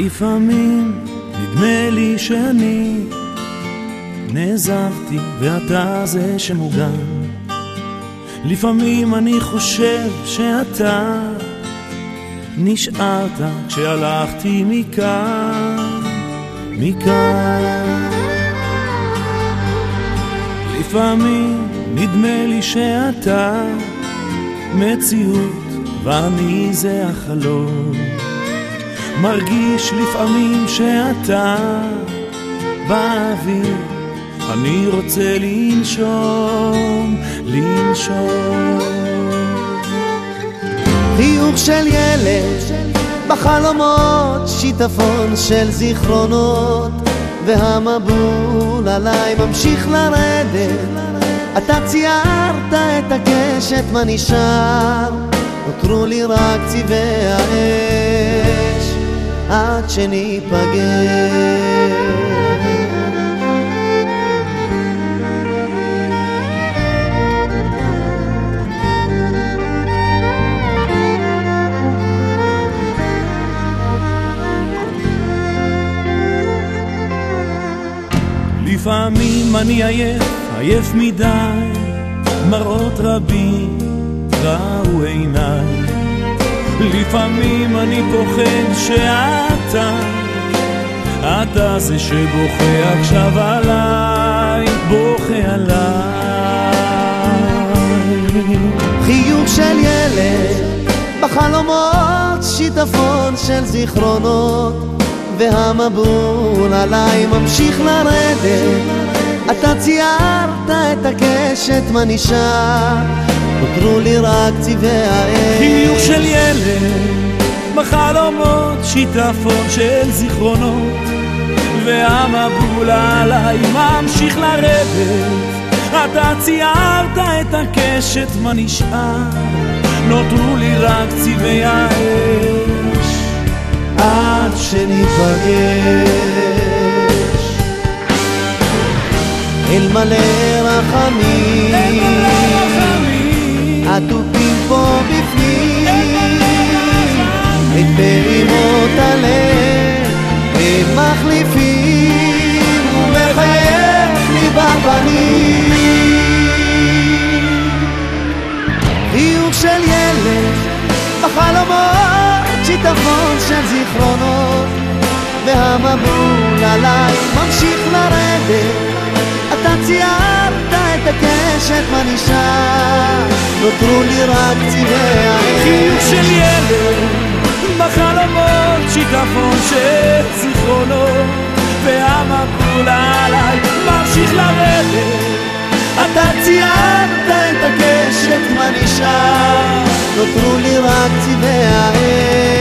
לפעמים נדמה לי שאני נעזבתי ואתה זה שמוגן. לפעמים אני חושב שאתה נשארת כשהלכתי מכאן. לפעמים נדמה לי שאתה מציאות ואני זה החלום. מרגיש לפעמים שאתה באוויר, אני רוצה לנשום. חיוך של ילד בחלומות, שיטפון של זיכרונות, והמבול עליי ממשיך לרדת. אתה ציירת את הקשת, מה נשאר? נותרו לי רק צבעי האש עד שניפגש. לפעמים אני עייף מדי, מראות רבים ראו עיניי. לפעמים אני פוחד שאתה זה שבוכה עכשיו עליי, בוכה עליי. חיוך של ילד בחלומות, שיטפון של זיכרונות, והמבול עליי ממשיך לרדת. אתה ציירת את הקשת, מה נשאר? נותרו לי רק צבעי האש. חיוך של ילד בחלומות, שיטפון של זיכרונות, והמבול עליי ממשיך לרדת. אתה ציירת את הקשת, מה נשאר? נותרו לי רק צבעי האש עד שניפגש. אל מלא רחמים עטופים פה בפנים, את פעימות הלב הם מחליפים, ומחייך לי בפנים. חיוך של ילד בחלומות, שיטפון של זיכרונות, והמבול עליי ממשיך לרדת. אתה ציירת את הקשת, מה נשאר? נותרו לי רק צבעי האש. חיוך של ילד בחלומות, שיטפון של זיכרונות, והמבול עליי ממשיך לרדת. אתה ציירת את הקשת, מה נשאר? נותרו לי רק צבעי האש.